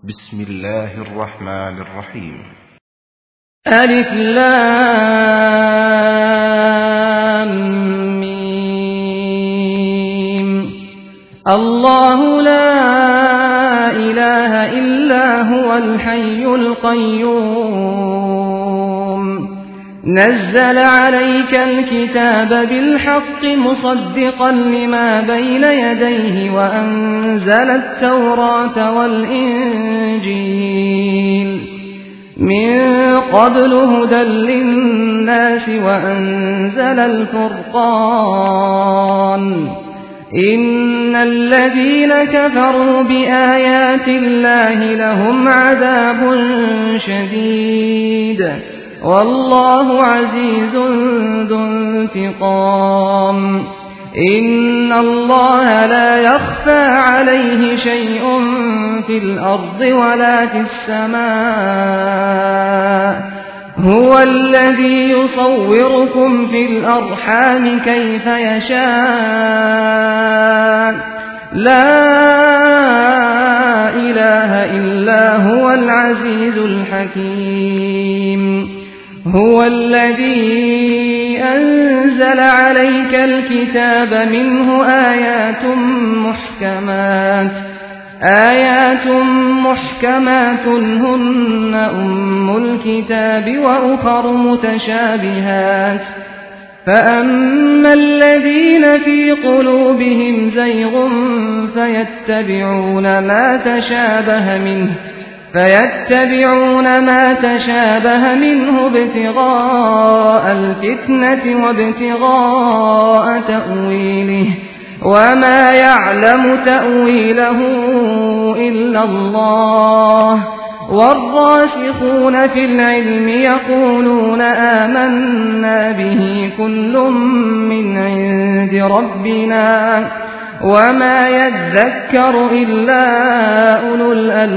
بسم الله الرحمن الرحيم. ألف لام ميم. الله لا إله إلا هو الحي القيوم نزل عليك الكتاب بالحق مصدقا لما بين يديه وأنزل التوراة والإنجيل من قبل هدى للناس وأنزل الفرقان إن الذين كفروا بآيات الله لهم عذاب شديد والله عزيز ذو انتقام إن الله لا يخفى عليه شيء في الأرض ولا في السماء هو الذي يصوركم في الأرحام كيف يشاء لا إله إلا هو العزيز الحكيم هو الذي أنزل عليك الكتاب منه آيات محكمات هن أم الكتاب وأخر متشابهات فأما الذين في قلوبهم زيغ فيتبعون ما تشابه منه ابتغاء الفتنة وابتغاء تأويله وما يعلم تأويله إلا الله والراسخون في العلم يقولون آمنا به كل من عند ربنا وما يذكر إلا أولو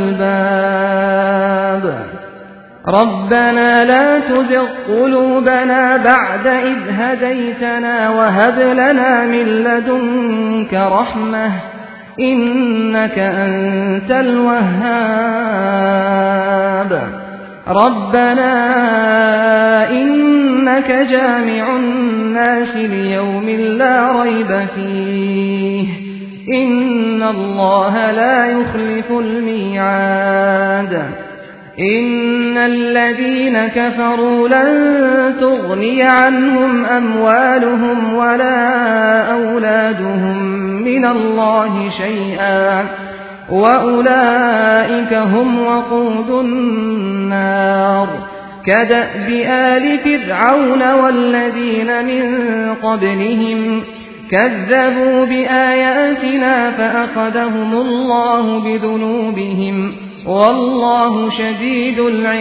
الألباب ربنا لا تزغ قلوبنا بعد إذ هديتنا وهب لنا من لدنك رحمة إنك أنت الوهاب ربنا إنك جامع الناس ليوم لا ريب فيه إن الله لا يخلف الميعاد إن الذين كفروا لن تغني عنهم أموالهم ولا أولادهم من الله شيئا وأولئك هم وقود النار كدأب آل فرعون والذين من قبلهم كذبوا بآياتنا فأخذهم الله بذنوبهم والله شديد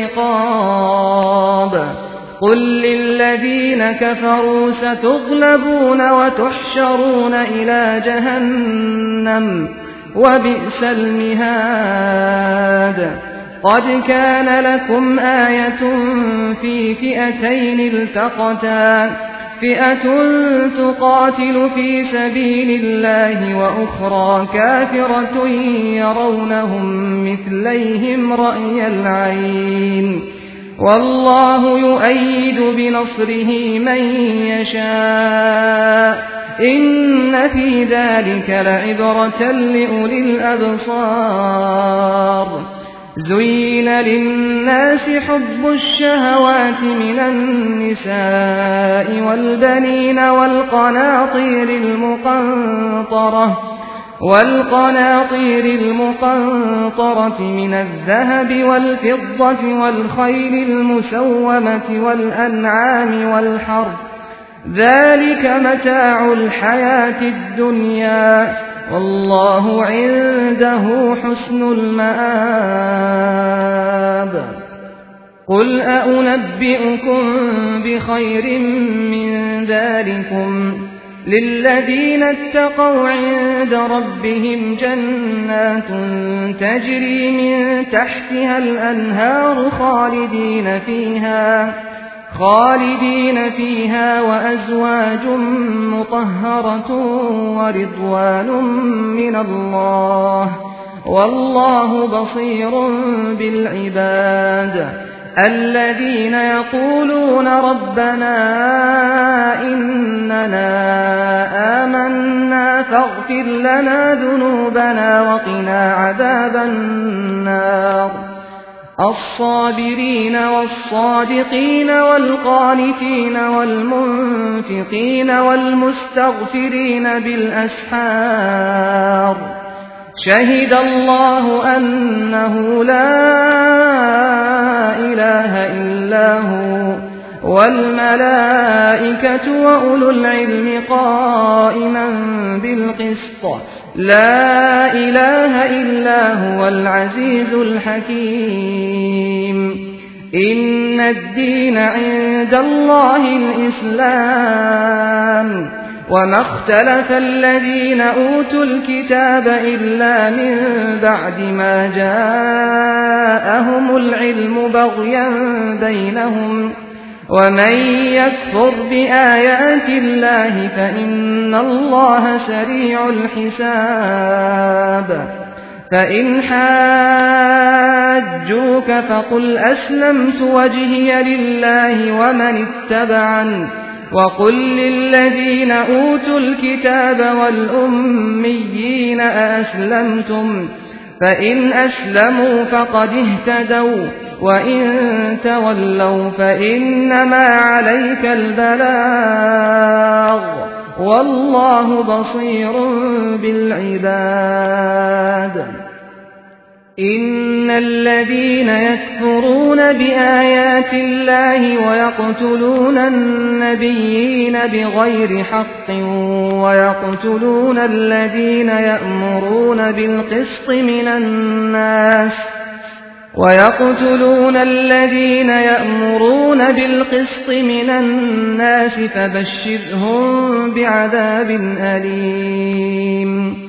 العقاب قل للذين كفروا ستغلبون وتحشرون إلى جهنم وبئس المهاد قد كان لكم آية في فئتين التقتا فئة تقاتل في سبيل الله وأخرى كافرة يرونهم مثليهم رأي العين والله يؤيد بنصره من يشاء إن في ذلك لعبرة لأولي الأبصار زين للناس حب الشهوات من النساء والبنين والقناطير المقنطرة من الذهب والفضة والخيل المسومة والأنعام والحرث ذلك متاع الحياة الدنيا والله عنده حسن المآب قل أنبئكم بخير من ذلكم للذين اتقوا عند ربهم جنات تجري من تحتها الأنهار خالدين فيها وأزواج مطهرة ورضوان من الله والله بصير بالعباد الذين يقولون ربنا إننا آمنا فاغفر لنا ذنوبنا وقنا عذاب النار الصابرين والصادقين والقانتين والمنفقين والمستغفرين بالأسحار شهد الله أنه لا إله إلا هو والملائكة وأولو العلم قائما بالقسط لا إله إلا هو العزيز الحكيم إن الدين عند الله الإسلام وما اختلف الذين أوتوا الكتاب إلا من بعد ما جاءهم العلم بغيا بينهم ومن يكفر بآيات الله فإن الله سريع الحساب فإن حاجوك فقل أسلمت وجهي لله ومن اتبعني وقل للذين أوتوا الكتاب والأميين أأسلمتم فإن أسلموا فقد اهتدوا وإن تولوا فإنما عليك البلاغ والله بصير بالعباد إن الذين يكفرون بآيات الله ويقتلون النبيين بغير حق ويقتلون الذين يأمرون بالقسط من الناس فبشرهم بعذاب أليم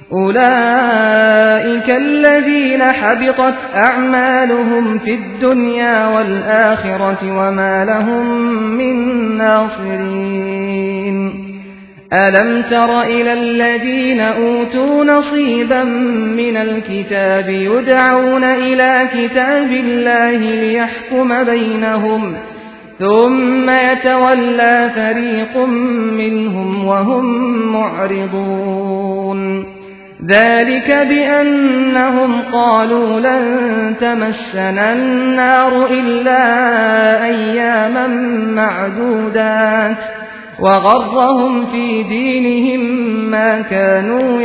أولئك الذين حبطت أعمالهم في الدنيا والآخرة وما لهم من ناصرين ألم تر إلى الذين أوتوا نصيبا من الكتاب يدعون إلى كتاب الله ليحكم بينهم ثم يتولى فريق منهم وهم معرضون ذلك بأنهم قالوا لن تمسنا النار إلا أياما معدودات وغرهم في دينهم ما كانوا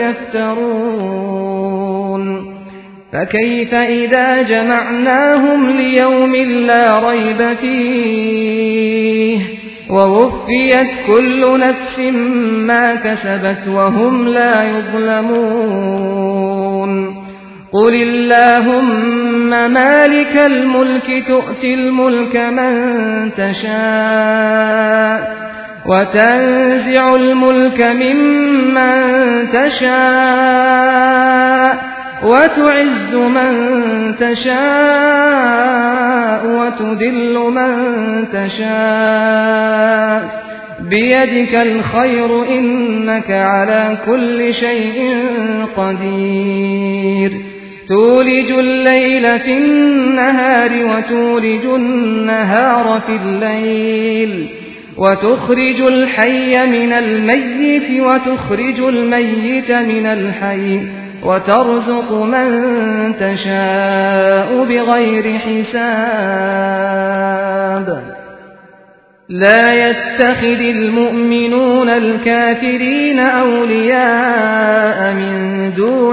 يفترون فكيف إذا جمعناهم ليوم لا ريب فيه ووفيت كل نفس ما كسبت وهم لا يظلمون قل اللهم مالك الملك تؤتي الملك من تشاء وتنزع الملك ممن تشاء وتعز من تشاء وتذل من تشاء بيدك الخير إنك على كل شيء قدير تولج الليل في النهار وتولج النهار في الليل وتخرج الحي من الميت وتخرج الميت من الحي وترزق من تشاء بغير حساب لا يتخذ المؤمنون الكافرين أولياء من دون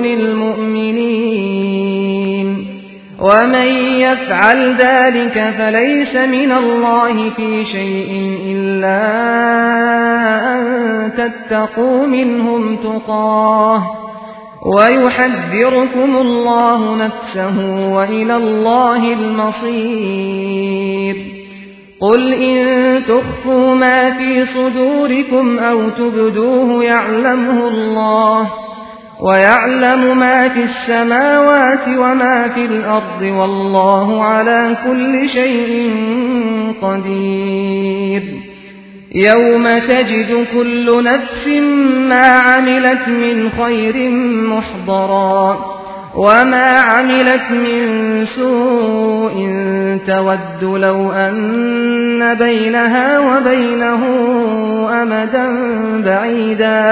المؤمنين ومن يفعل ذلك فليس من الله في شيء إلا أن تتقوا منهم تقاه ويحذركم الله نفسه وإلى الله المصير قل إن تخفوا ما في صدوركم أو تبدوه يعلمه الله ويعلم ما في السماوات وما في الأرض والله على كل شيء قدير يوم تجد كل نفس ما عملت من خير محضرا وما عملت من سوء تود لو أن بينها وبينه أمدا بعيدا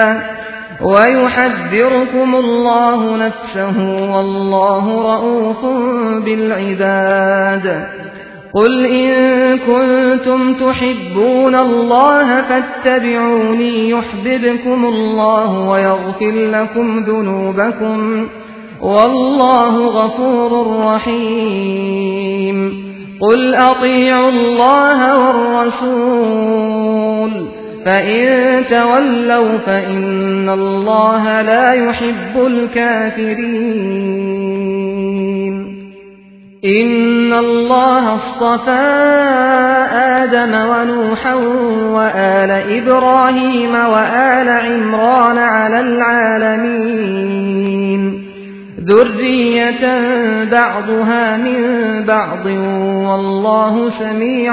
ويحذركم الله نفسه والله رؤوف بالعباد قل إن كنتم تحبون الله فاتبعوني يحببكم الله ويغفر لكم ذنوبكم والله غفور رحيم قل أطيعوا الله والرسول فإن تولوا فإن الله لا يحب الكافرين إن الله اصطفى آدم ونوحا وآل إبراهيم وآل عمران على العالمين ذرية بعضها من بعض والله سميع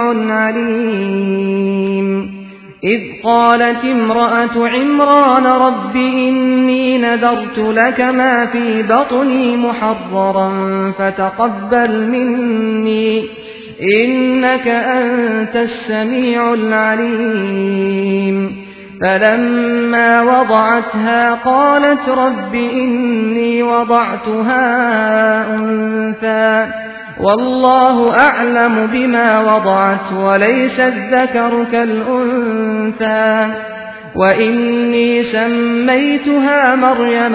عليم إذ قالت امرأة عمران رب إني نذرت لك ما في بطني محررا فتقبل مني إنك أنت السميع العليم فلما وضعتها قالت رب إني وضعتها أنثى والله أعلم بما وضعت وليس الذكر كالأنثى وإني سميتها مريم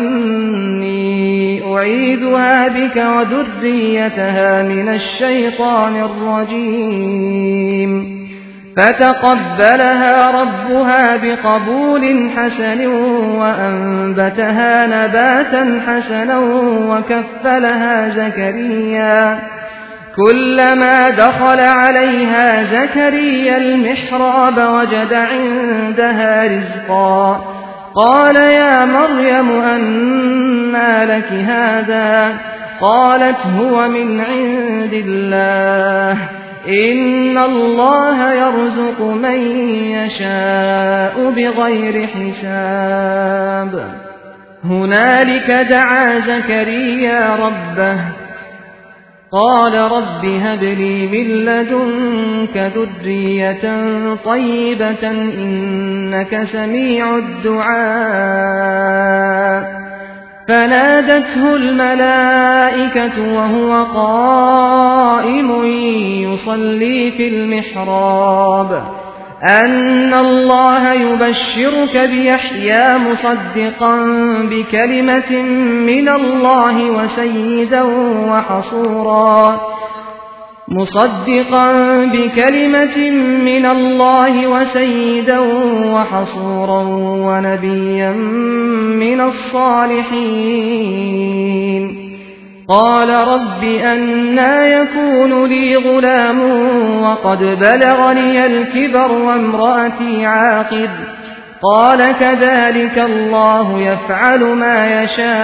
وإني أعيذها بك وذريتها من الشيطان الرجيم فتقبلها ربها بقبول حسن وأنبتها نباتا حسنا وكفلها زكريا كلما دخل عليها زكريا المحراب وجد عندها رزقا قال يا مريم أنى لك هذا قالت هو من عند الله إن الله يرزق من يشاء بغير حساب هنالك دعا زكريا ربه قال رب هب لي من لدنك ذرية طيبة إنك سميع الدعاء فنادته الملائكة وهو قائم يصلي في المحراب أن الله يبشرك بيحيى مصدقا بكلمة من الله وسيدا وحصورا ونبيا من الصالحين قال رب أنى يكون لي غلام وقد بلغني الكبر وامرأتي عاقر قال كذلك الله يفعل ما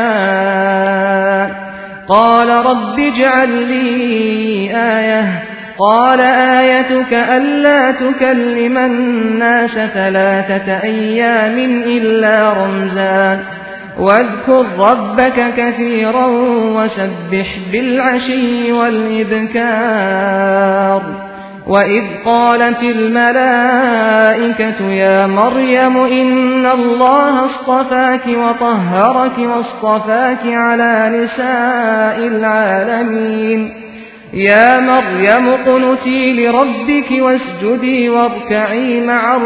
يشاء قال رب اجعل لي آية قال آيتك ألا تكلم الناس 3 أيام إلا رمزا واذكر ربك كثيرا وسبح بالعشي والإبكار وإذ قالت الملائكة يا مريم إن الله اصطفاك وطهرك واصطفاك على نساء العالمين يا مريم اقنتي لربك واسجدي واركعي مع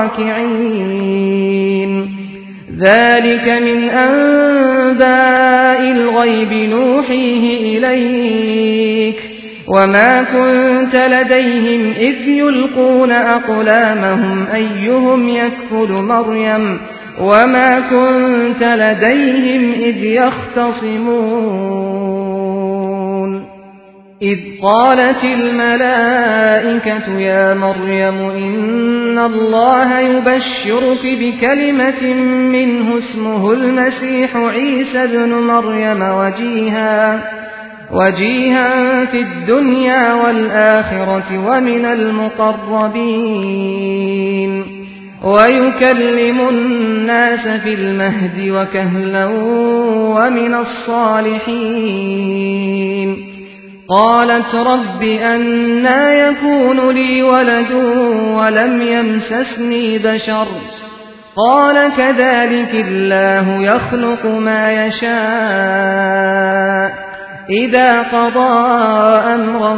الراكعين ذلك من أنباء الغيب نوحيه إليك وما كنت لديهم إذ يلقون أقلامهم أيهم يكفل مريم وما كنت لديهم إذ يختصمون إذ قالت الملائكة يا مريم إن الله يبشرك بكلمة منه اسمه المسيح عيسى ابن مريم وجيها في الدنيا والآخرة ومن المقربين ويكلم الناس في المهد وكهلا ومن الصالحين. قالت رب أنى يكون لي ولد ولم يمسسني بشر قال كذلك الله يخلق ما يشاء إذا قضى أمرا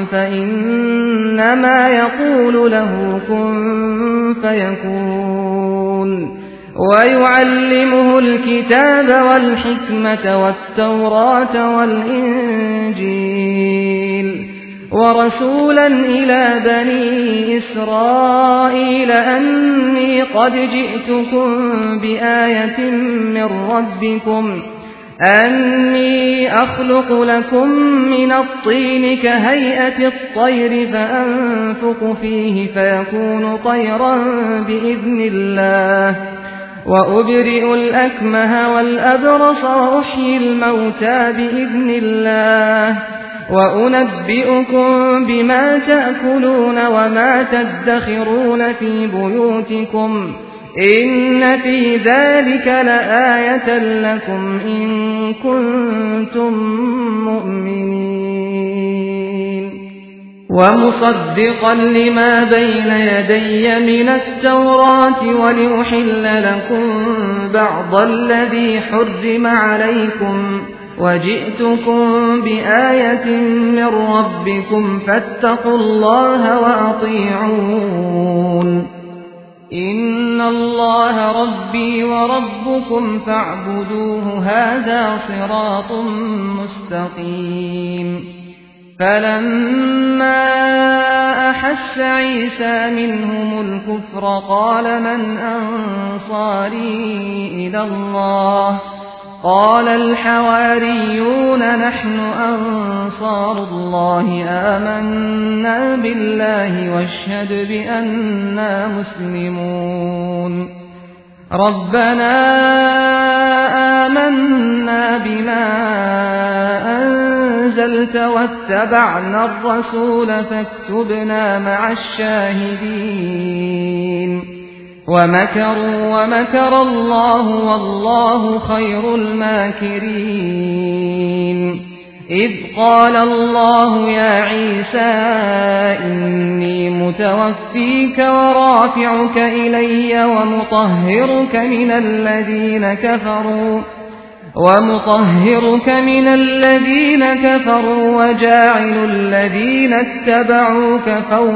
فإنما يقول له كن فيكون. ويعلمه الكتاب والحكمة والتوراة والإنجيل ورسولا إلى بني إسرائيل أني قد جئتكم بآية من ربكم أني أخلق لكم من الطين كهيئة الطير فأنفق فيه فيكون طيرا بإذن الله وأبرئ الأكمه والأبرص وأحيي الموتى بإذن الله وأنبئكم بما تأكلون وما تدخرون في بيوتكم إن في ذلك لآية لكم إن كنتم مؤمنين. ومصدقا لما بين يدي من التوراة ولأحل لكم بعض الذي حرم عليكم وجئتكم بآية من ربكم فاتقوا الله وأطيعون. إن الله ربي وربكم فاعبدوه هذا صراط مستقيم. فلما أحس عيسى منهم الكفر قال من أنصاري إلى الله قال الحواريون نحن أنصار الله آمنا بالله واشهد بأننا مسلمون. ربنا آمنا بما أنزلت واتبعنا الرسول فاكتبنا مع الشاهدين. ومكروا ومكر الله والله خير الماكرين. إذ قال الله يا عيسى إني متوفيك ورافعك إلي ومطهرك من الذين كفروا وجاعل الذين اتبعوك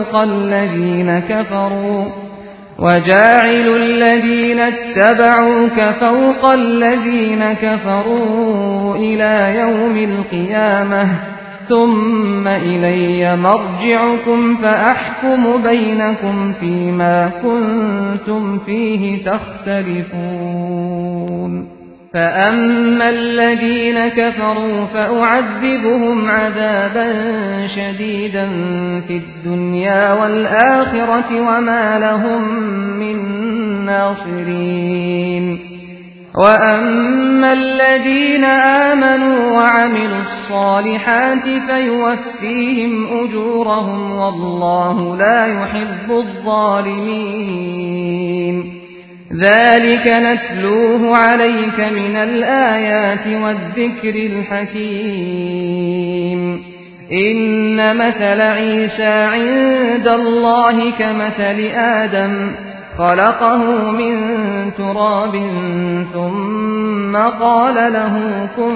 فوق الذين كفروا إلى يوم القيامة ثم إلي مرجعكم فأحكم بينكم فيما كنتم فيه تختلفون. فأما الذين كفروا فأعذبهم عذابا شديدا في الدنيا والآخرة وما لهم من ناصرين. وأما الذين آمنوا وعملوا الصالحات فيوفيهم أجورهم والله لا يحب الظالمين. ذلك نتلوه عليك من الآيات والذكر الحكيم. إن مثل عيسى عند الله كمثل آدم خلقه من تراب ثم قال له كن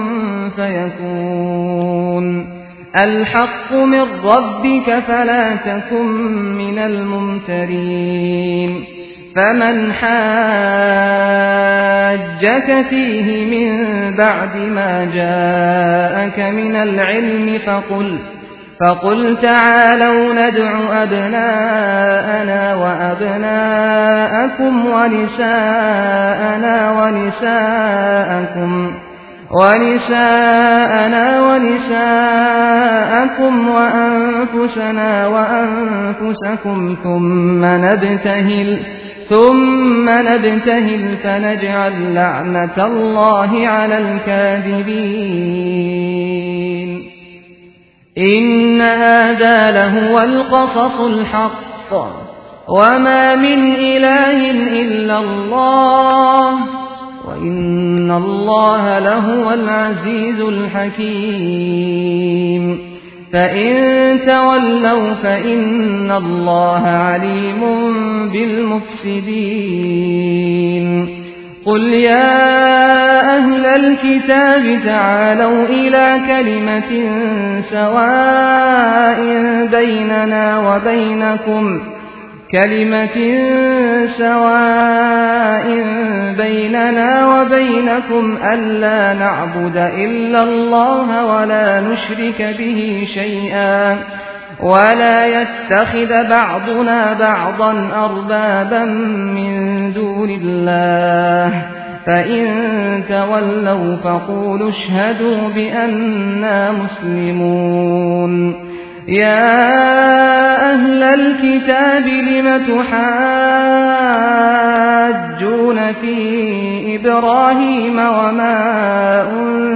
فيكون. الحق من ربك فلا تكن من الممترين. فمن حاجك فيه من بعد ما جاءك من العلم فقل تعالوا ندع أبناءنا وأبناءكم ونساءنا ونساءكم وأنفسنا وأنفسكم ثم نبتهل فنجعل لعنة الله على الكاذبين. إن هذا لهو القصص الحق وما من إله إلا الله وإن الله لهو العزيز الحكيم فإن تولوا فإن الله عليم بالمفسدين قل يا أهل الكتاب تعالوا إلى كلمة سواء بيننا وبينكم ألا نعبد إلا الله ولا نشرك به شيئا ولا يتخذ بعضنا بعضا أربابا من دون الله فإن تولوا فقولوا اشهدوا بأننا مسلمون يا أهل الكتاب لم تحاجون في إبراهيم وما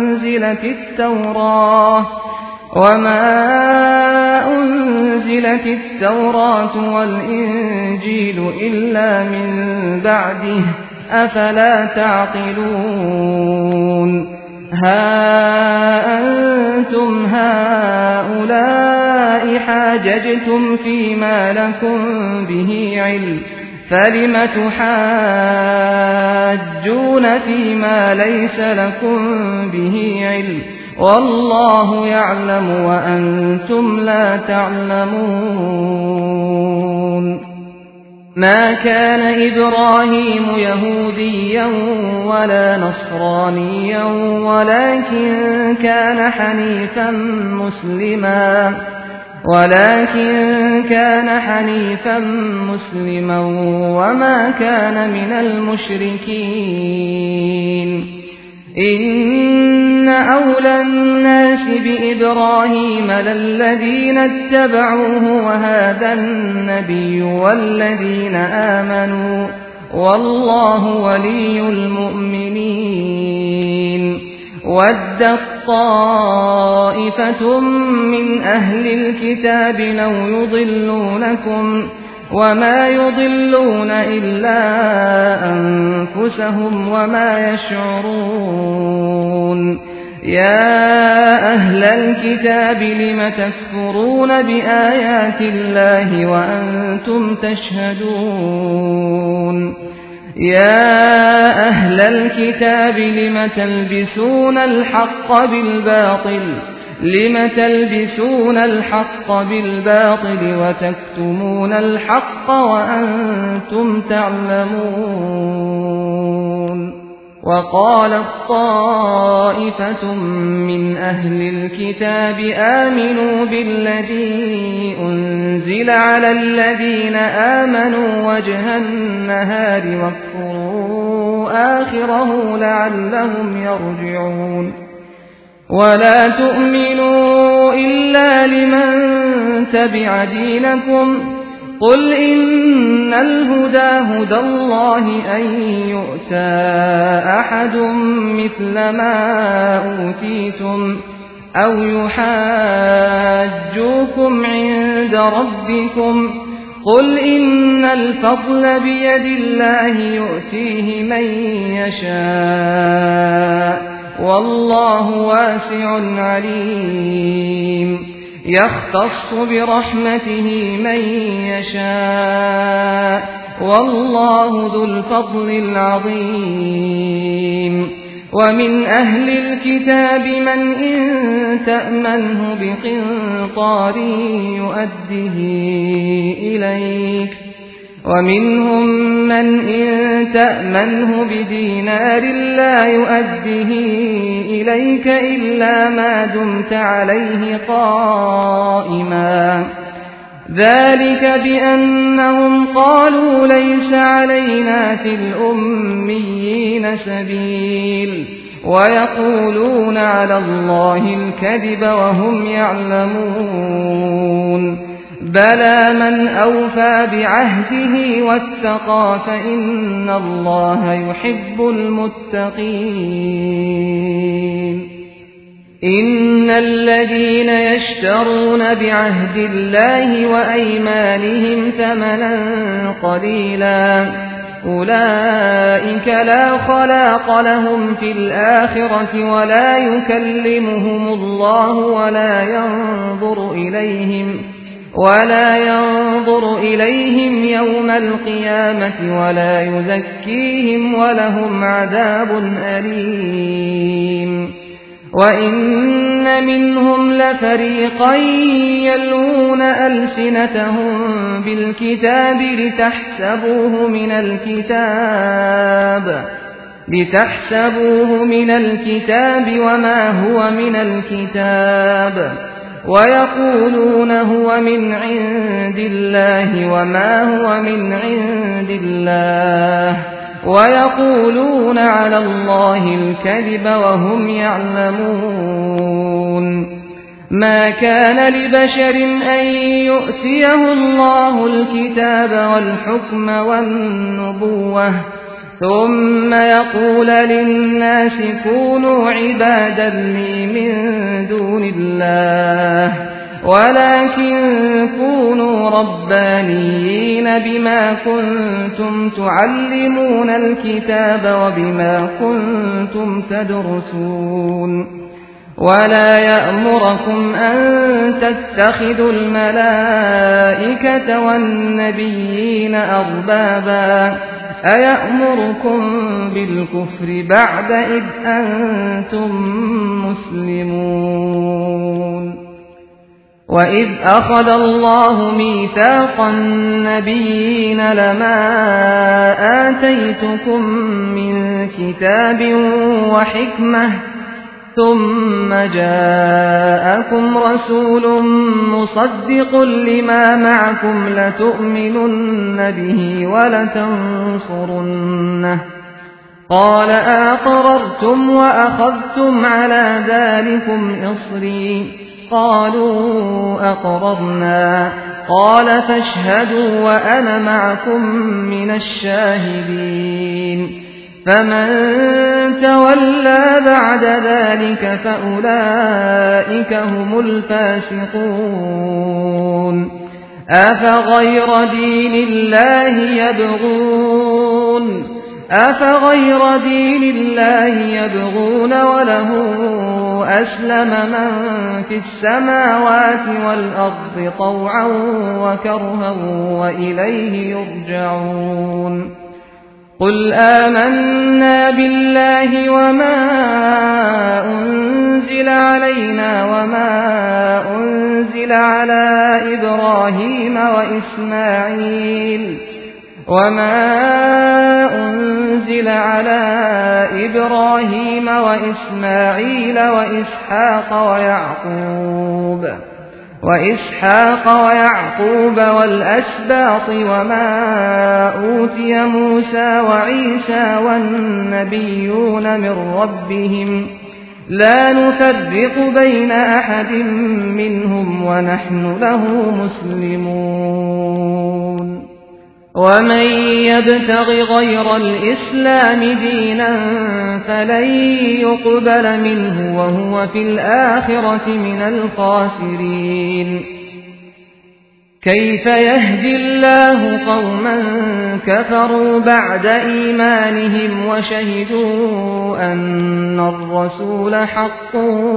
أنزلت التوراة والإنجيل إلا من بعده أفلا تعقلون ها أنتم هؤلاء حاججتم فيما لكم به علم فلم تحاجون فيما ليس لكم به علم والله يعلم وأنتم لا تعلمون ما كان إبراهيم يهوديا ولا نصرانيا ولكن كان حنيفا مسلما وما كان من المشركين إن أولى الناس بإبراهيم للذين اتبعوه وهذا النبي والذين آمنوا والله ولي المؤمنين ودت طائفة من أهل الكتاب لو يضلونكم وما يضلون إلا أنفسهم وما يشعرون يا أهل الكتاب لم تكفرون بآيات الله وأنتم تشهدون يا أهل الكتاب لم تلبسون الحق بالباطل وتكتمون الحق وأنتم تعلمون وقالت طائفة من أهل الكتاب آمنوا بالذي أنزل على الذين آمنوا وجه النهار واكفروا آخره لعلهم يرجعون ولا تؤمنوا إلا لمن تبع دينكم قل إن الهدى هدى الله أن يؤتى أحد مثل ما أوتيتم أو يحاجوكم عند ربكم قل إن الفضل بيد الله يؤتيه من يشاء والله واسع عليم يختص برحمته من يشاء والله ذو الفضل العظيم ومن أهل الكتاب من إن تأمنه بقنطار يؤده إليك ومنهم من إن تأمنه بدينار لا يؤده إليك إلا ما دمت عليه قائما ذلك بأنهم قالوا ليس علينا في الأميين سبيل ويقولون على الله الكذب وهم يعلمون بلى من أوفى بعهده واتقى فإن الله يحب المتقين إن الذين يشترون بعهد الله وأيمانهم ثمنا قليلا أولئك لا خلاق لهم في الآخرة ولا يكلمهم الله ولا ينظر إليهم يوم القيامة ولا يزكيهم ولهم عذاب أليم وإن منهم لفريقا يلوون ألسنتهم بالكتاب لتحسبوه من الكتاب وما هو من الكتاب ويقولون هو من عند الله وما هو من عند الله ويقولون على الله الكذب وهم يعلمون ما كان لبشر أن يؤتيه الله الكتاب والحكم والنبوة ثم يقول للناس كونوا عبادا لي من دون الله ولكن كونوا ربانيين بما كنتم تعلمون الكتاب وبما كنتم تدرسون ولا يأمركم أن تتخذوا الملائكة والنبيين أربابا أيأمركم بالكفر بعد إذ أنتم مسلمون وإذ أخذ الله ميثاق النبيين لما آتيتكم من كتاب وحكمة ثم جاءكم رسول مصدق لما معكم لتؤمنن به ولتنصرنه قال أقررتم وأخذتم على ذلكم إصري قالوا أقررنا قال فاشهدوا وأنا معكم من الشاهدين فمن تولى بعد ذلك فأولئك هم الفاسقون أفغير دين الله يبغون وله أسلم من في السماوات والأرض طوعا وكرها وإليه يرجعون قل آمنا بالله وما أنزل علينا وما أنزل على إبراهيم وإسماعيل وإسحاق ويعقوب والأسباط وما أوتي موسى وعيسى والنبيون من ربهم لا نفرق بين أحد منهم ونحن له مسلمون ومن يبتغ غير الإسلام دينا فلن يقبل منه وهو في الآخرة من الخاسرين كيف يهدي الله قوما كفروا بعد إيمانهم وشهدوا أن الرسول حق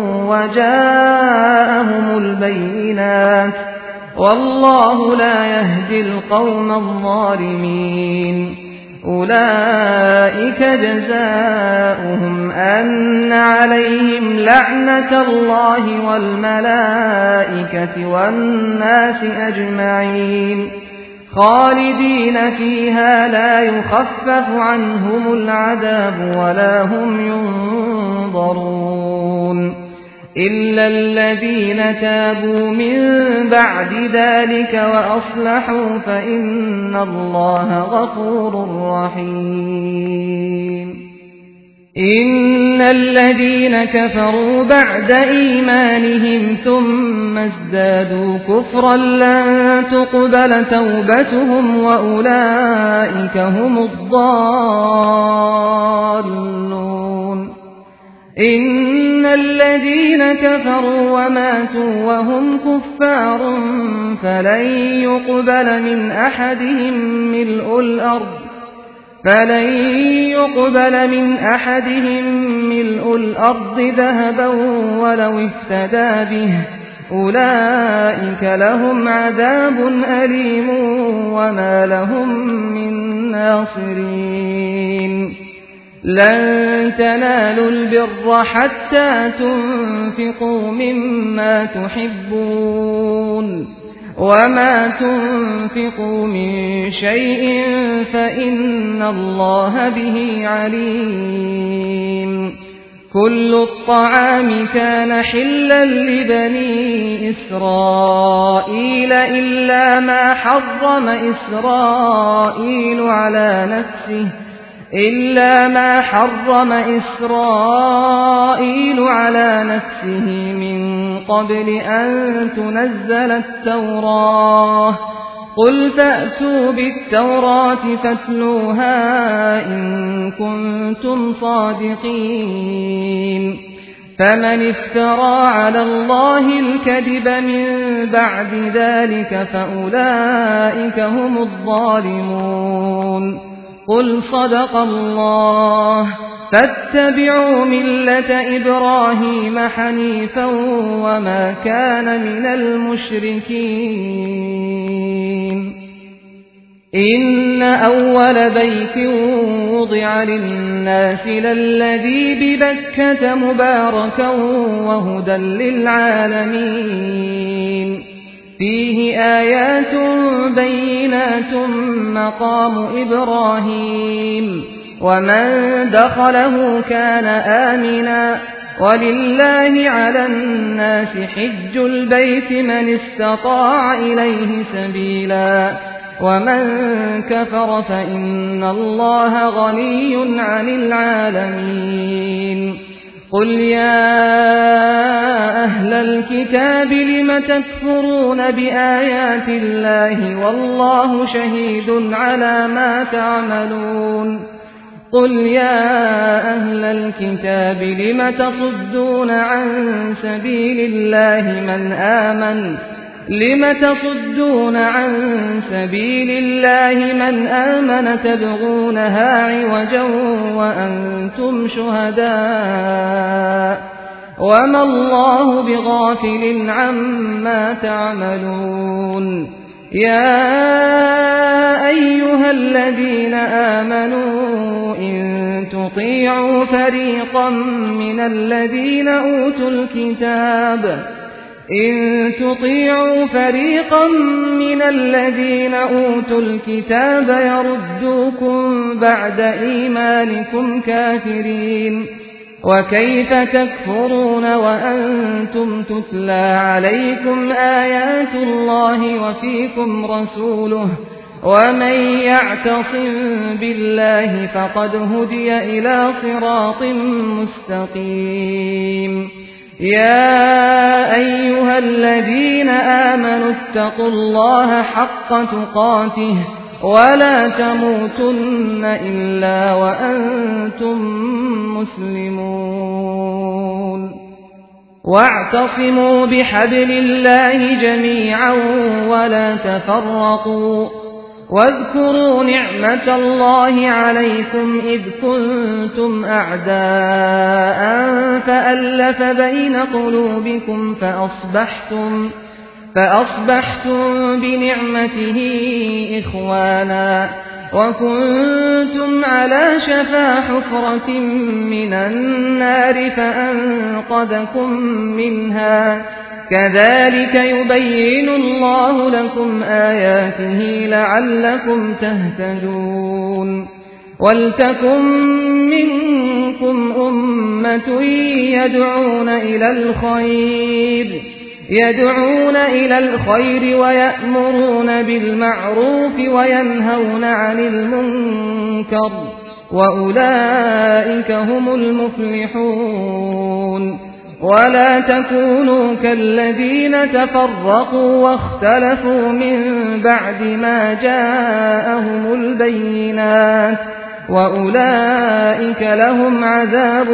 وجاءهم البينات والله لا يهدي القوم الظالمين أولئك جزاؤهم أن عليهم لعنة الله والملائكة والناس أجمعين خالدين فيها لا يخفف عنهم العذاب ولا هم ينظرون إلا الذين تابوا من بعد ذلك وأصلحوا فإن الله غفور رحيم إن الذين كفروا بعد إيمانهم ثم ازدادوا كفرا لن تقبل توبتهم وأولئك هم الضالون إن الذين كفروا وماتوا وهم كفار فلن يقبل من أحدهم ملء الأرض ذهبا ولو افتدى به أولئك لهم عذاب أليم وما لهم من ناصرين لن تنالوا البر حتى تنفقوا مما تحبون وما تنفقوا من شيء فإن الله به عليم كل الطعام كان حلا لبني إسرائيل إلا ما حرم إسرائيل على نفسه من قبل أن تنزل التوراة قل فأتوا بالتوراة فاتلوها إن كنتم صادقين فمن افترى على الله الكذب من بعد ذلك فأولئك هم الظالمون قل صدق الله فاتبعوا ملة إبراهيم حنيفا وما كان من المشركين إن أول بيت وضع للناس للذي ببكة مباركا وهدى للعالمين فيه آيات بينات مقام إبراهيم ومن دخله كان آمنا ولله على الناس حج البيت من استطاع إليه سبيلا ومن كفر فإن الله غني عن العالمين قل يا أهل الكتاب لم تكفرون بآيات الله والله شهيد على ما تعملون قل يا أهل الكتاب لم تصدون عن سبيل الله من آمن تبغونها عوجا وأنتم شهداء وما الله بغافل عما تعملون يا أيها الذين آمنوا إن تطيعوا فريقا من الذين أوتوا الكتاب يردوكم بعد إيمانكم كافرين وكيف تكفرون وأنتم تتلى عليكم آيات الله وفيكم رسوله ومن يعتصم بالله فقد هدي إلى صراط مستقيم يا أيها الذين آمنوا اتقوا الله حق تقاته ولا تموتن إلا وأنتم مسلمون واعتصموا بحبل الله جميعا ولا تفرقوا واذكروا نعمة الله عليكم إذ كنتم أعداء فألف بين قلوبكم فأصبحتم بنعمته إخوانا وكنتم على شفا حفرة من النار فأنقذكم منها كذلك يبين الله لكم آياته لعلكم تهتدون ولتكن منكم أمة يدعون إلى الخير ويأمرون بالمعروف وينهون عن المنكر وأولئك هم المفلحون ولا تكونوا كالذين تفرقوا واختلفوا من بعد ما جاءهم البينات وأولئك لهم عذاب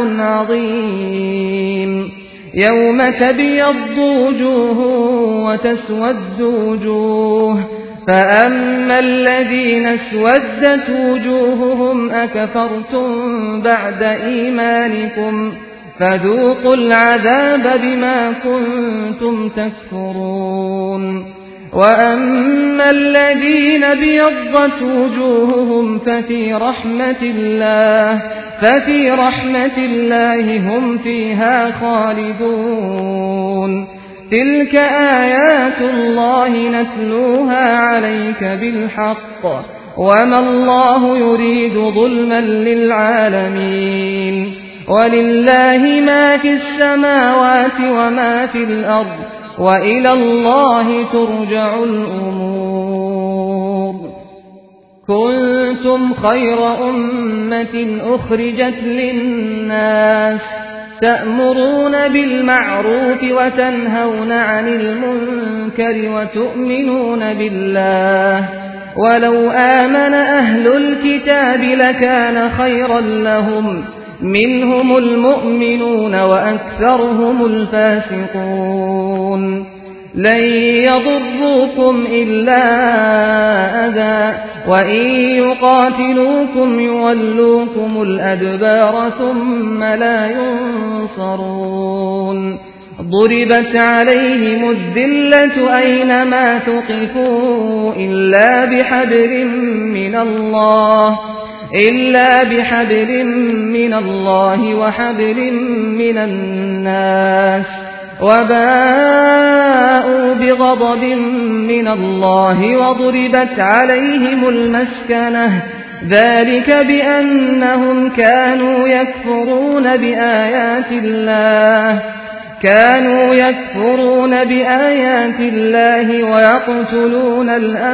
عظيم. يوم تبيض وجوه وتسود وجوه، فأما الذين اسودت وجوههم أكفرتم بعد إيمانكم فذوقوا العذاب بما كنتم تكفرون. وأما الذين ابيضت وجوههم ففي رحمة الله هم فيها خالدون. تلك آيات الله نتلوها عليك بالحق، وما الله يريد ظلما للعالمين. ولله ما في السماوات وما في الأرض، وإلى الله ترجع الأمور. كنتم خير أمة أخرجت للناس تأمرون بالمعروف وتنهون عن المنكر وتؤمنون بالله. ولو آمن أهل الكتاب لكان خيرا لهم، منهم المؤمنون وأكثرهم الفاسقون. لن يضروكم إلا أذى، وإن يقاتلوكم يولوكم الأدبار ثم لا ينصرون. ضربت عليهم الذلة أينما ثقفوا إلا بحبل من الله وحبل من الناس، وباءوا بغضب من الله وضربت عليهم المسكنة، ذلك بأنهم كانوا يكفرون بآيات الله ويقتلون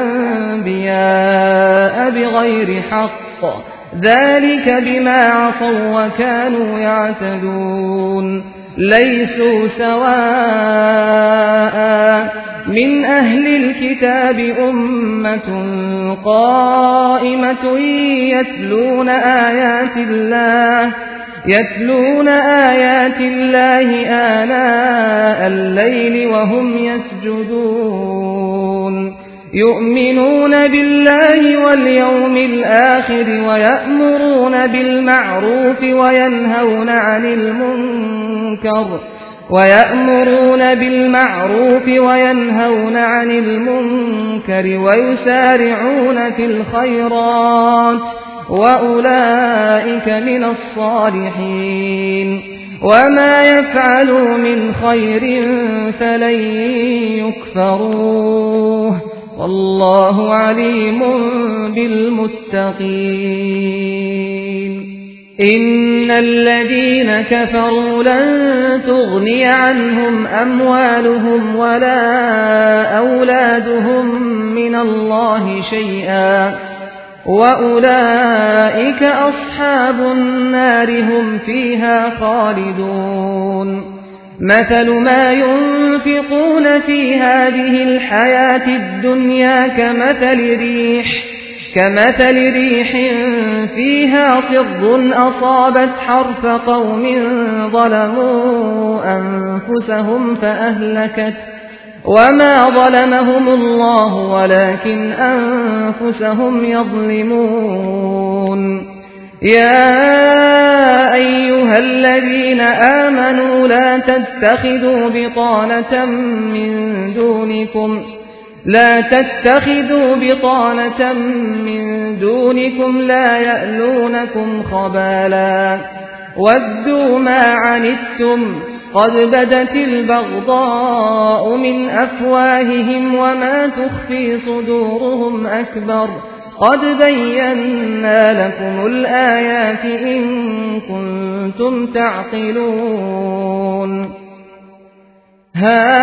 الأنبياء بغير حق، ذلك بما عصوا وكانوا يعتدون. ليسوا سواء من أهل الكتاب أمة قائمة يتلون آيات الله آناء الليل وهم يسجدون، يؤمنون بالله واليوم الآخر ويأمرون بالمعروف وينهون عن المنكر ويسارعون في الخيرات، وأولئك من الصالحين. وما يفعلوا من خير فلن يكفروه، والله عليم بالمتقين. إن الذين كفروا لن تغني عنهم أموالهم ولا أولادهم من الله شيئا، وأولئك أصحاب النار هم فيها خالدون. مثل ما ينفقون في هذه الحياة الدنيا كمثل ريح فيها صر أصابت حرث قوم ظلموا أنفسهم فأهلكت، وما ظلمهم الله ولكن أنفسهم يظلمون. يا أيها الذين آمنوا لا تتخذوا بطانة من دونكم لا يألونكم خبالا ودوا ما عنتم قد بدت البغضاء من أفواههم وما تخفي صدورهم أكبر قد بينا لكم الآيات إن كنتم تعقلون. ها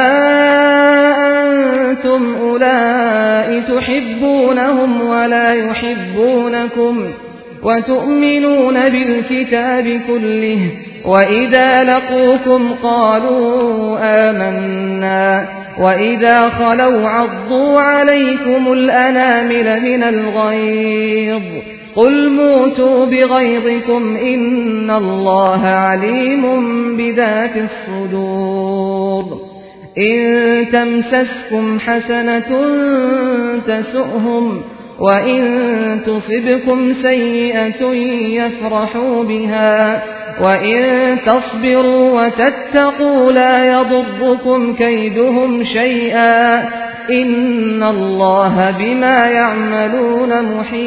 أنتم أولئك تحبونهم ولا يحبونكم وتؤمنون بالكتاب كله، وإذا لقوكم قالوا آمنا وإذا خلوا عضوا عليكم الأنامل من الغيظ قل موتوا بغيظكم إن الله عليم بذات الصدور إن تمسسكم حسنة تسؤهم وإن تصبكم سيئة يفرحوا بها وإن تصبروا وتتقوا لا يضركم كيدهم شيئا إن الله بما يعملون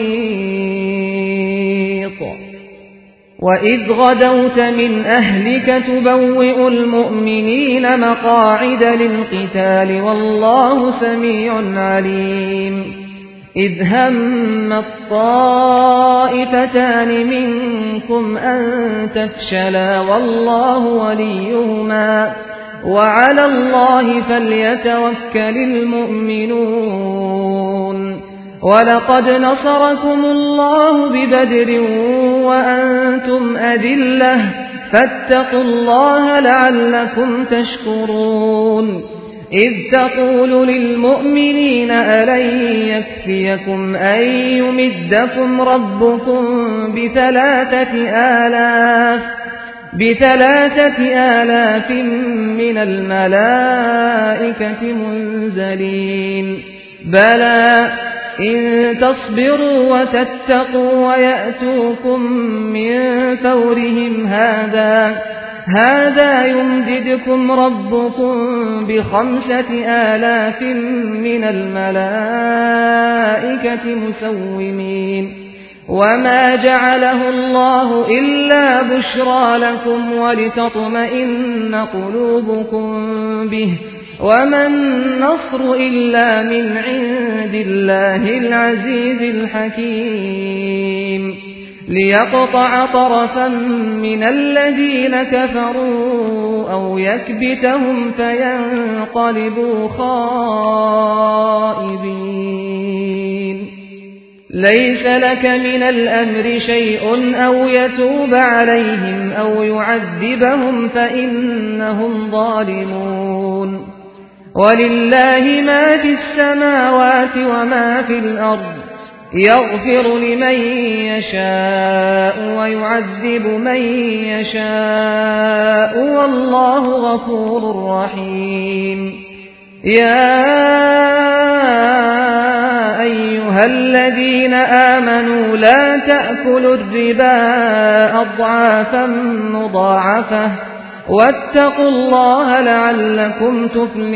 محيط وإذ غدوت من أهلك تبوئ المؤمنين مقاعد للقتال والله سميع عليم إذ هم الطائفتان منكم أن تفشلا والله وليهما وعلى الله فليتوكل المؤمنون ولقد نصركم الله ببدر وأنتم أذلة فاتقوا الله لعلكم تشكرون إذ تقول للمؤمنين ألن يكفيكم أن يمدكم ربكم ب3,000 من الملائكة منزلين بلى إن تصبروا وتتقوا ويأتوكم من فورهم هذا يمددكم ربكم ب5,000 من الملائكة مسومين وما جعله الله إلا بشرى لكم ولتطمئن قلوبكم به وما النصر إلا من عند الله العزيز الحكيم ليقطع طرفا من الذين كفروا أو يكبتهم فينقلبوا خائبين ليس لك من الأمر شيء أو يتوب عليهم أو يعذبهم فإنهم ظالمون ولله ما في السماوات وما في الأرض يغفر لمن يشاء ويعذب من يشاء والله غفور رحيم يا أيها الذين آمنوا لا تأكلوا الربا أضعافا مضاعفة واتقوا الله لعلكم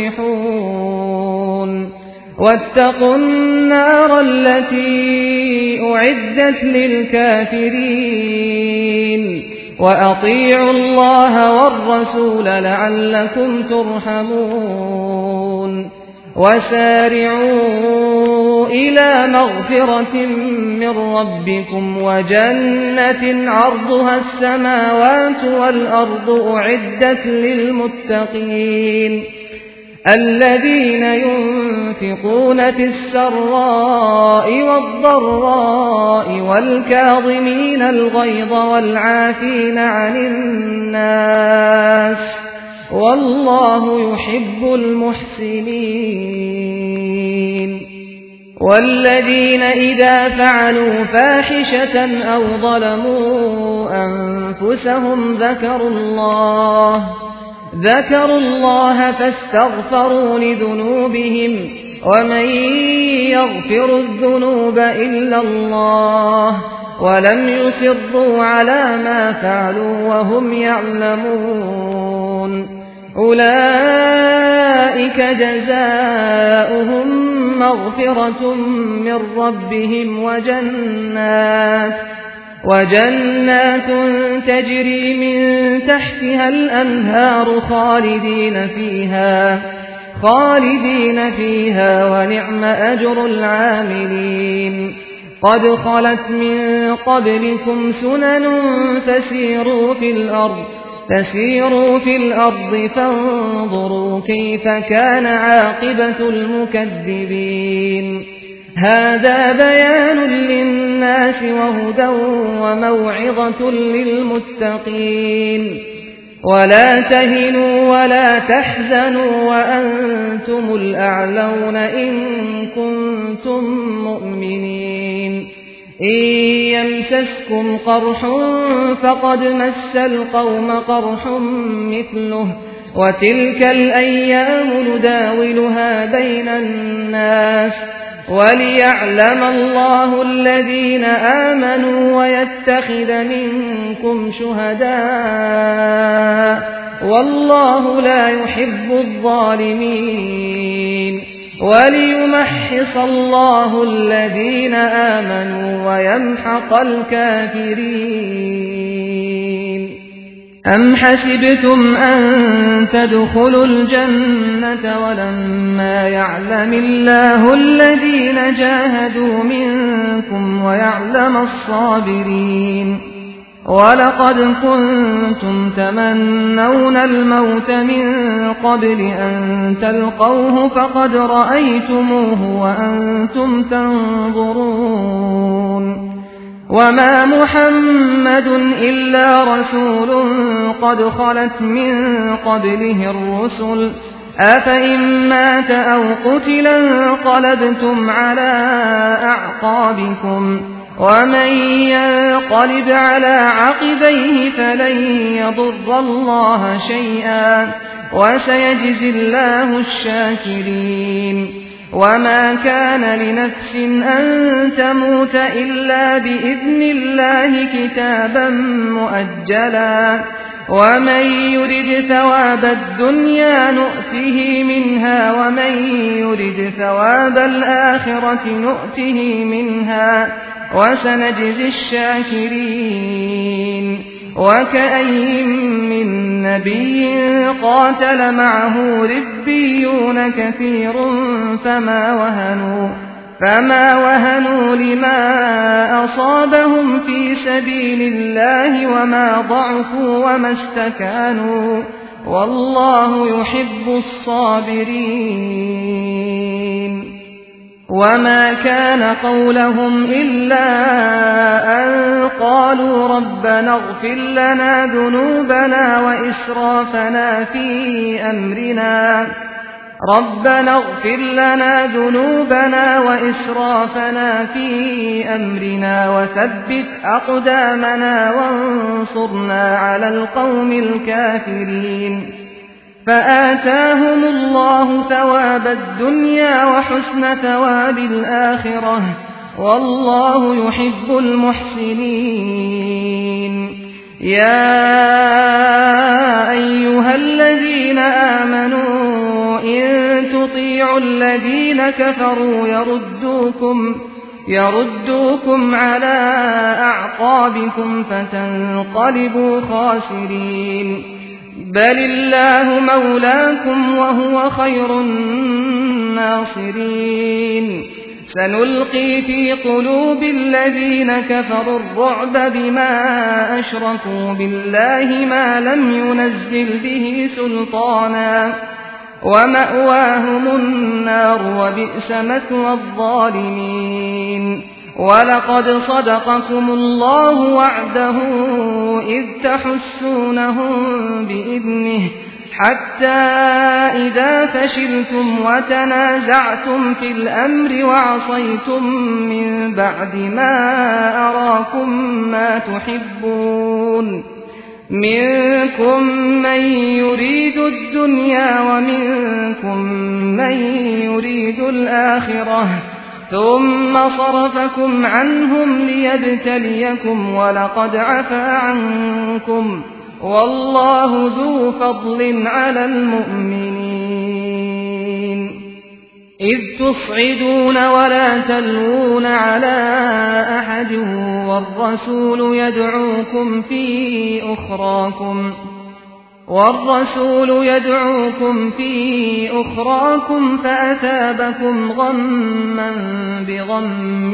تفلحون واتقوا النار التي أعدت للكافرين وأطيعوا الله والرسول لعلكم ترحمون وسارعوا إلى مغفرة من ربكم وجنة عرضها السماوات والأرض أعدت للمتقين الذين ينفقون في السراء والضراء والكاظمين الغيظ والعافين عن الناس والله يحب المحسنين والذين إذا فعلوا فاحشة أو ظلموا أنفسهم ذكروا الله فاستغفروا لذنوبهم ومن يغفر الذنوب إلا الله ولم يصروا على ما فعلوا وهم يعلمون أولئك جزاؤهم مغفرة من ربهم وجنات تجري من تحتها الأنهار خالدين فيها ونعم أجر العاملين قد خلت من قبلكم سنن فسيروا في الأرض فانظروا كيف كان عاقبة المكذبين هذا بيان للناس وهدى وموعظة للمتقين ولا تهنوا ولا تحزنوا وأنتم الأعلون إن كنتم مؤمنين إن يمسسكم قرح فقد مس القوم قرح مثله وتلك الأيام نداولها بين الناس وليعلم الله الذين آمنوا ويتخذ منكم شهداء والله لا يحب الظالمين وليمحص الله الذين آمنوا ويمحق الكافرين أم حسبتم أن تدخلوا الجنة ولما يعلم الله الذين جاهدوا منكم ويعلم الصابرين ولقد كنتم تمنون الموت من قبل أن تلقوه فقد رأيتموه وأنتم تنظرون وما محمد إلا رسول قد خلت من قبله الرسل أفإن مات أو قتلا انقلبتم على أعقابكم ومن ينقلب على عقبيه فلن يضر الله شيئا وسيجزي الله الشاكرين وما كان لنفس أن تموت إلا بإذن الله كتابا مؤجلا ومن يرد ثواب الدنيا نؤته منها ومن يرد ثواب الآخرة نؤته منها وسنجزي الشاكرين وكأي من نبي قاتل معه ربيون كثير فما وهنوا لما أصابهم في سبيل الله وما ضعفوا وما استكانوا والله يحب الصابرين وما كان قولهم إلا أن قالوا ربنا اغفر لنا ذنوبنا وإسرافنا في أمرنا وثبت أقدامنا وانصرنا على القوم الكافرين فآتاهم الله ثواب الدنيا وحسن ثواب الآخرة والله يحب المحسنين يا أيها الذين آمنوا إن تطيعوا الذين كفروا يردوكم على أعقابكم فتنقلبوا خاسرين بل الله مولاكم وهو خير الناصرين سنلقي في قلوب الذين كفروا الرعب بما أشركوا بالله ما لم ينزل به سلطانا ومأواهم النار وبئس مثوى الظالمين ولقد صدقكم الله وعده إذ تحسونهم بإذنه حتى إذا فشلتم وتنازعتم في الأمر وعصيتم من بعد ما أراكم ما تحبون منكم من يريد الدنيا ومنكم من يريد الآخرة ثم صرفكم عنهم ليبتليكم ولقد عفا عنكم والله ذو فضل على المؤمنين إذ تصعدون ولا تلوون على أحد والرسول يدعوكم في أخراكم فأثابكم غما بغم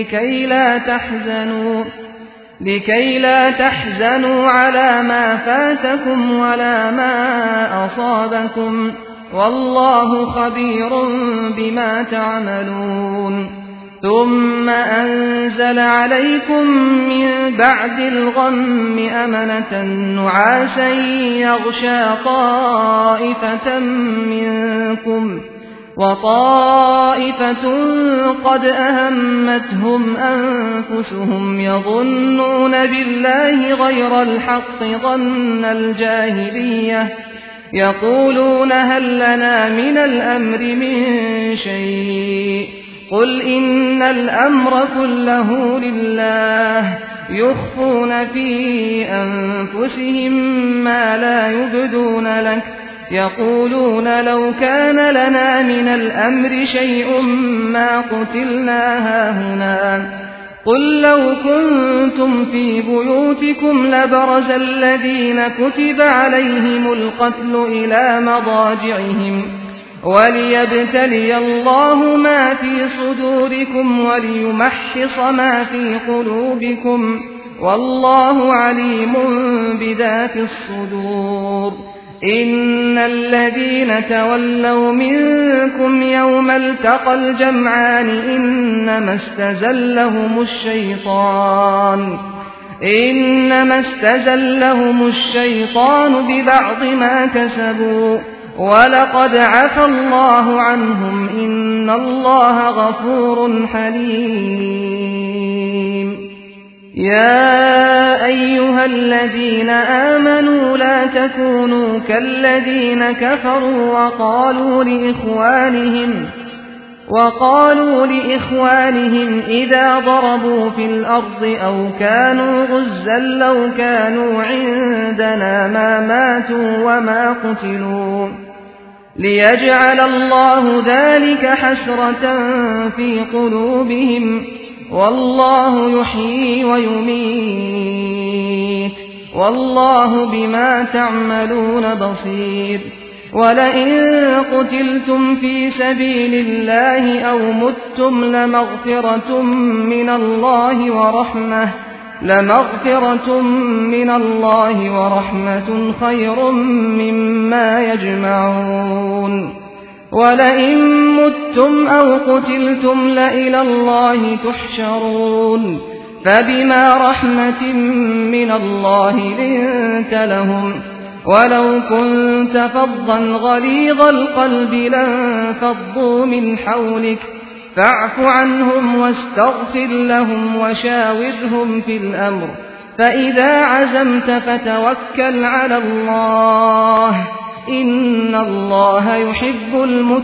لكي لا تحزنوا على ما فاتكم ولا ما أصابكم والله خبير بما تعملون ثم أنزل عليكم من بعد الغم أمنة نعاسا يغشى طائفة منكم وطائفة قد أهمتهم أنفسهم يظنون بالله غير الحق ظن الجاهلية يقولون هل لنا من الأمر من شيء قل إن الأمر كله لله يخفون في أنفسهم ما لا يبدون لك يقولون لو كان لنا من الأمر شيء ما قتلنا هاهنا قل لو كنتم في بيوتكم لبرز الذين كتب عليهم القتل إلى مضاجعهم وليبتلي الله ما في صدوركم وليمحص ما في قلوبكم والله عليم بذات الصدور إن الذين تولوا منكم يوم التقى الجمعان إنما استزلهم الشيطان ببعض ما كسبوا ولقد عفى الله عنهم إن الله غفور حليم يا أيها الذين آمنوا لا تكونوا كالذين كفروا وقالوا لإخوانهم إذا ضربوا في الأرض أو كانوا غزا لو كانوا عندنا ما ماتوا وما قتلوا ليجعل الله ذلك حسرة في قلوبهم والله يحيي ويميت والله بما تعملون بصير ولئن قتلتم في سبيل الله أو متم لمغفرة من الله ورحمة خير مما يجمعون ولئن متم أو قتلتم لإلى الله تحشرون فبما رحمة من الله لنت لهم ولو كنت فظا غليظ القلب لانفضوا من حولك فاعف عنهم واستغفر لهم وشاورهم في الأمر فإذا عزمت فتوكل على الله إن الله يحب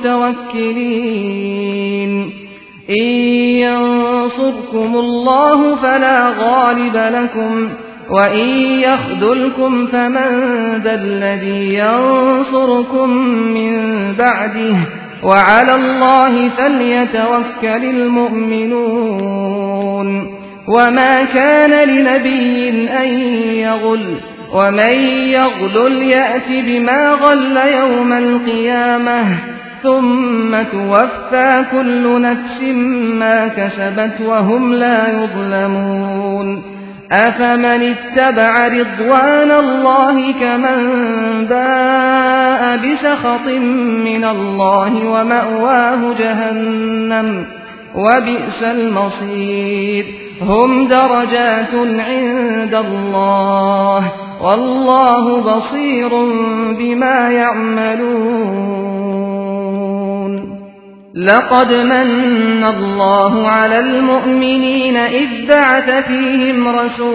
المتوكلين إن ينصركم الله فلا غالب لكم وإن يخذلكم فمن ذا الذي ينصركم من بعده وعلى الله فليتوكل المؤمنون وما كان لنبي أن يغل ومن يغلل يأت بما غل يوم القيامة ثم توفى كل نفس ما كسبت وهم لا يظلمون أفمن اتبع رضوان الله كمن باء بسخط من الله ومأواه جهنم وبئس المصير هم درجات عند الله والله بصير بما يعملون لقد من الله على المؤمنين إذ بعث فيهم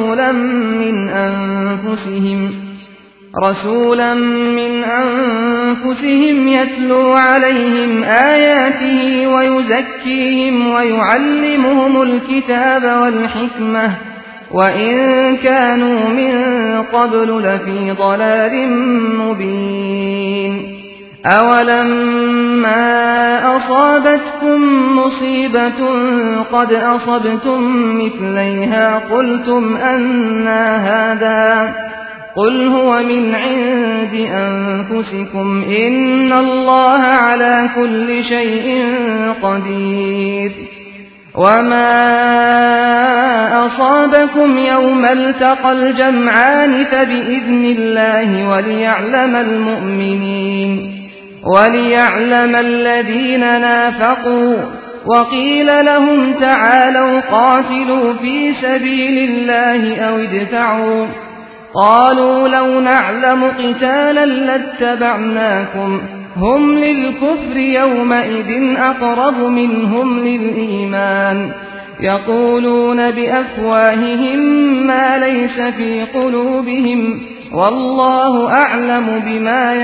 رسولا من أنفسهم يتلو عليهم آياته ويزكيهم ويعلمهم الكتاب والحكمة وإن كانوا من قبل لفي ضلال مبين أولما أصابتكم مصيبة قد أصبتم مثليها قلتم أنى هذا قل هو من عند أنفسكم إن الله على كل شيء قدير وما أصابكم يوم التقى الجمعان فبإذن الله وليعلم الذين نافقوا وقيل لهم تعالوا قاتلوا في سبيل الله أو ادفعوا قالوا لو نعلم قتالا لاتبعناكم هم للكفر يومئذ أقرب منهم للإيمان يقولون بأفواههم ما ليس في قلوبهم والله أعلم بما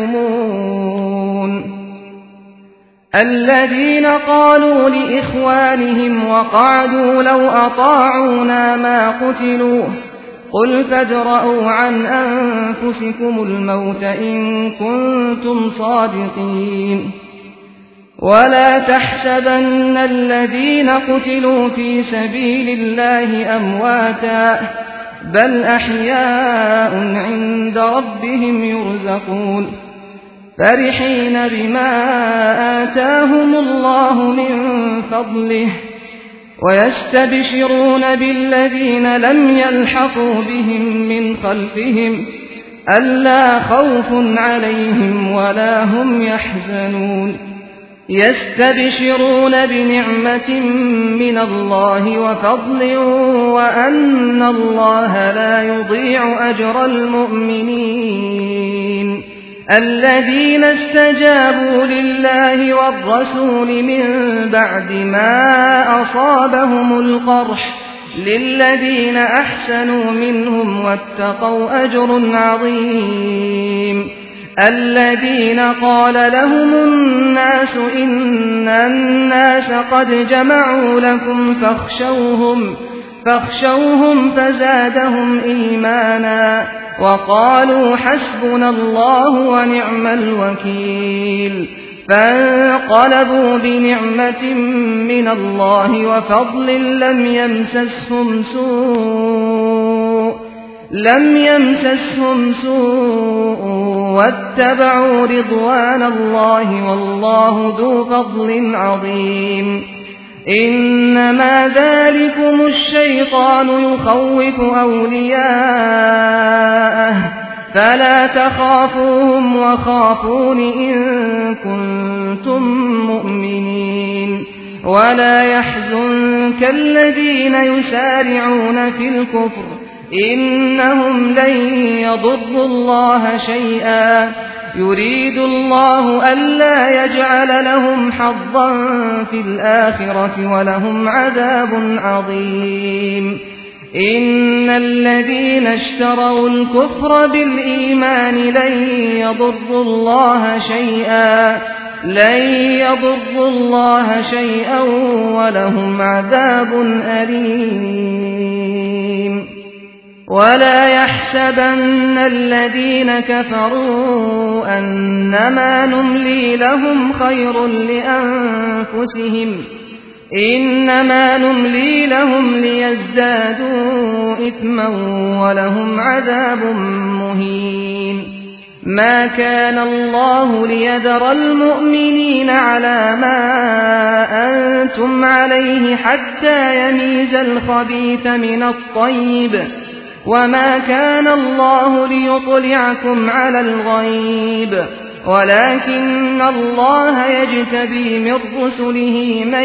يكتمون الذين قالوا لإخوانهم وقعدوا لو أطاعونا ما قتلوا قل فادرءوا عن أنفسكم الموت إن كنتم صادقين ولا تحسبن الذين قتلوا في سبيل الله أمواتا بل أحياء عند ربهم يرزقون فرحين بما آتاهم الله من فضله ويستبشرون بالذين لم يلحقوا بهم من خلفهم ألا خوف عليهم ولا هم يحزنون يستبشرون بنعمة من الله وفضل وأن الله لا يضيع أجر المؤمنين الذين استجابوا لله والرسول من بعد ما أصابهم القرح للذين أحسنوا منهم واتقوا أجر عظيم الذين قال لهم الناس إن الناس قد جمعوا لكم فاخشوهم فزادهم إيمانا وقالوا حسبنا الله ونعم الوكيل فانقلبوا بنعمة من الله وفضل لم يمسسهم سوء واتبعوا رضوان الله والله ذو فضل عظيم إنما ذلكم الشيطان يخوف أولياءه فلا تخافوهم وخافون إن كنتم مؤمنين ولا يحزنك الذين يسارعون في الكفر إنهم لن يضروا الله شيئا يريد الله ألا يجعل لهم حظا في الآخرة ولهم عذاب عظيم إن الذين اشتروا الكفر بالإيمان لن يضروا الله شيئا ولهم عذاب أليم ولا يحسبن الذين كفروا أنما نملي لهم خير لأنفسهم إنما نملي لهم ليزدادوا إثما ولهم عذاب مهين ما كان الله ليذر المؤمنين على ما أنتم عليه حتى يميز الخبيث من الطيب وما كان الله ليطلعكم على الغيب ولكن الله يجتبي من رسله من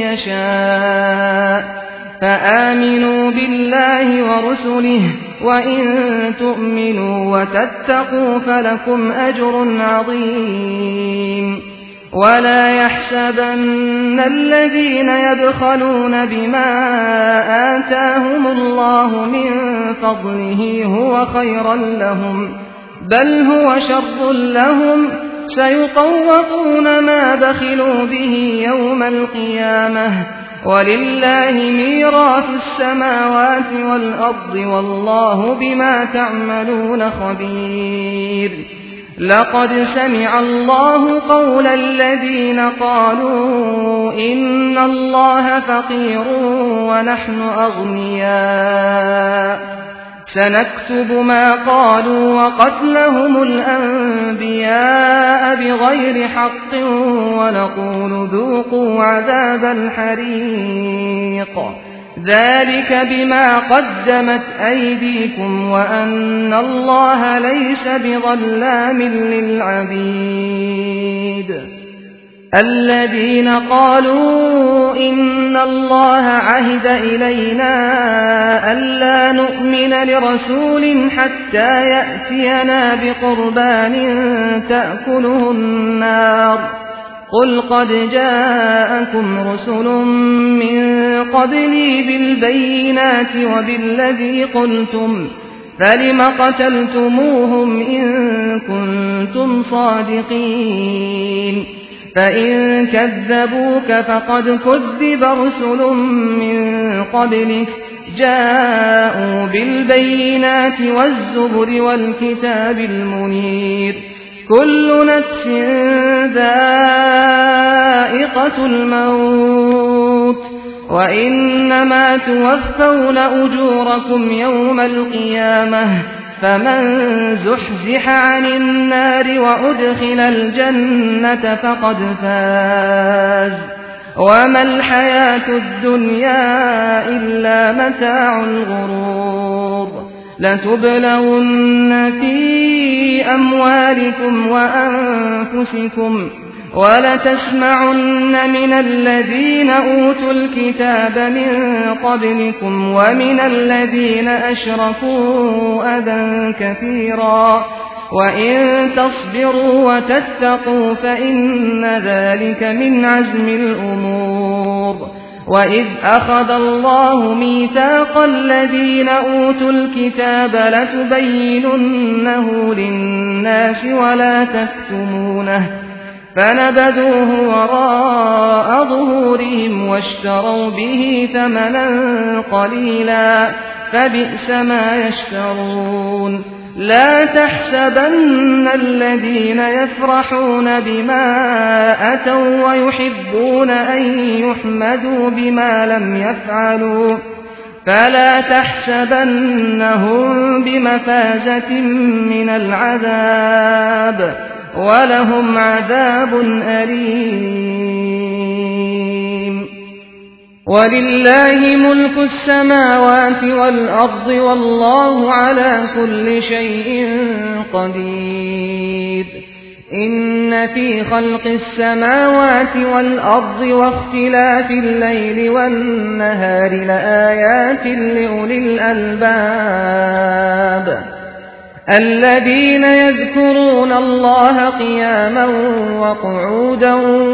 يشاء فآمنوا بالله ورسله وإن تؤمنوا وتتقوا فلكم أجر عظيم ولا يحسبن الذين يبخلون بما آتاهم الله من فضله هو خيرا لهم بل هو شر لهم سيطوقون ما بخلوا به يوم القيامة ولله ميراث السماوات والأرض والله بما تعملون خبير لقد سمع الله قول الذين قالوا إن الله فقير ونحن أغنياء سنكتب ما قالوا وقتلهم الأنبياء بغير حق ونقول ذوقوا عذاب الحريق ذلك بما قدمت أيديكم وأن الله ليس بظلام للعبيد الذين قالوا إن الله عهد إلينا ألا نؤمن لرسول حتى يأتينا بقربان تأكله النار قل قد جاءكم رسل من قبلي بالبينات وبالذي قلتم فلم قتلتموهم إن كنتم صادقين فإن كذبوك فقد كذب رسل من قبلك جاءوا بالبينات والزبر والكتاب المنير كل نفس ذائقة الموت وإنما توفون أجوركم يوم القيامة فمن زحزح عن النار وأدخل الجنة فقد فاز وما الحياة الدنيا إلا متاع الغرور لتبلون في أموالكم وأنفسكم ولتسمعن من الذين أوتوا الكتاب من قبلكم ومن الذين أشركوا أذى كثيرا وإن تصبروا وتتقوا فإن ذلك من عزم الأمور وإذ أخذ الله ميثاق الذين أوتوا الكتاب لتبيننه للناس ولا تكتمونه فنبذوه وراء ظهورهم واشتروا به ثمنا قليلا فبئس ما يشترون لا تحسبن الذين يفرحون بما أتوا ويحبون أن يحمدوا بما لم يفعلوا فلا تحسبنهم بمفازة من العذاب ولهم عذاب أليم ولله ملك السماوات والأرض والله على كل شيء قدير إن في خلق السماوات والأرض واختلاف الليل والنهار لآيات لأولي الألباب الذين يذكرون الله قياما وقعودا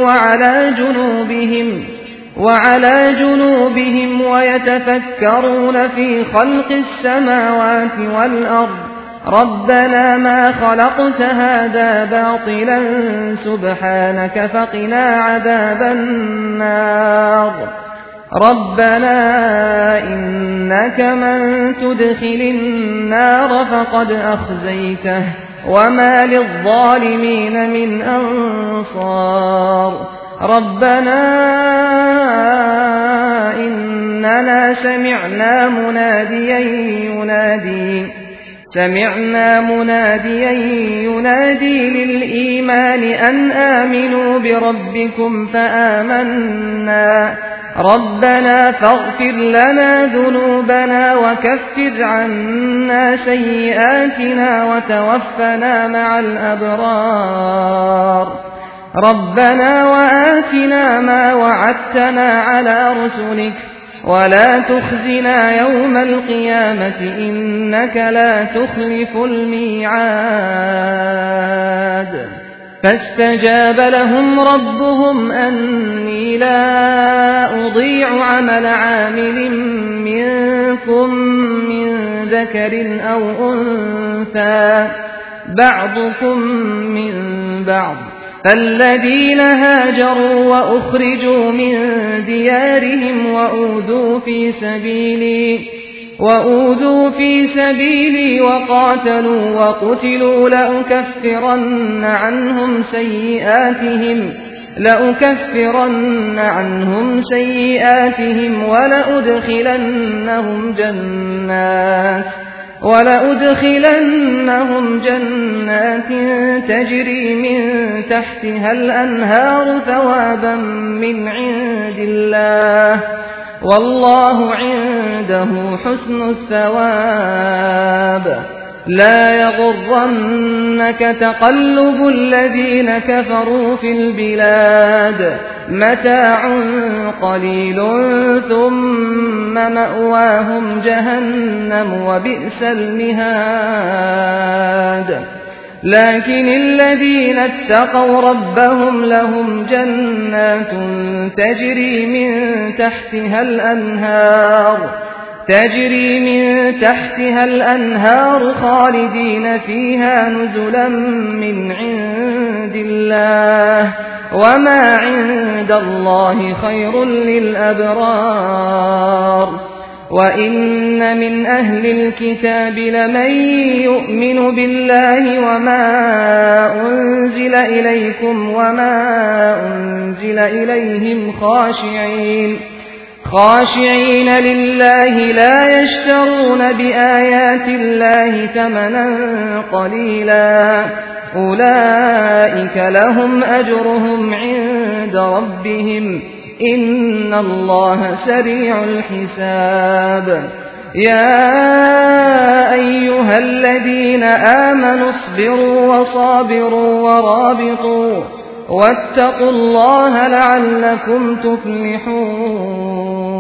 وعلى جنوبهم ويتفكرون في خلق السماوات والأرض ربنا ما خلقت هذا باطلا سبحانك فقنا عذاب النار ربنا إنك من تدخل النار فقد أخزيته وما للظالمين من أنصار ربنا إننا سمعنا مناديا ينادي للإيمان أن آمنوا بربكم فآمنا ربنا فاغفر لنا ذنوبنا وكفر عنا سيئاتنا وتوفنا مع الأبرار ربنا وآتنا ما وعدتنا على رسلك ولا تخزنا يوم القيامة إنك لا تخلف الميعاد فاستجاب لهم ربهم أني لا أضيع عمل عامل منكم من ذكر أو أنثى بعضكم من بعض فالذين هاجروا وأخرجوا من ديارهم وأوذوا في سبيلي وقاتلوا وقتلوا لأكفرن عنهم سيئاتهم ولأدخلنهم جنات تجري من تحتها الأنهار ثوابا من عند الله والله عنده حسن الثواب لا يغرنك تقلب الذين كفروا في البلاد متاع قليل ثم مأواهم جهنم وبئس المهاد لكن الذين اتقوا ربهم لهم جنات تجري من تحتها الأنهار خالدين فيها نزلا من عند الله وما عند الله خير للأبرار وإن من أهل الكتاب لمن يؤمن بالله وما أنزل إليكم وما أنزل إليهم خاشعين لله لا يشترون بآيات الله ثمنا قليلا أولئك لهم أجرهم عند ربهم إن الله سريع الحساب يا أيها الذين آمنوا اصبروا وصابروا ورابطوا واتقوا الله لعلكم تفلحون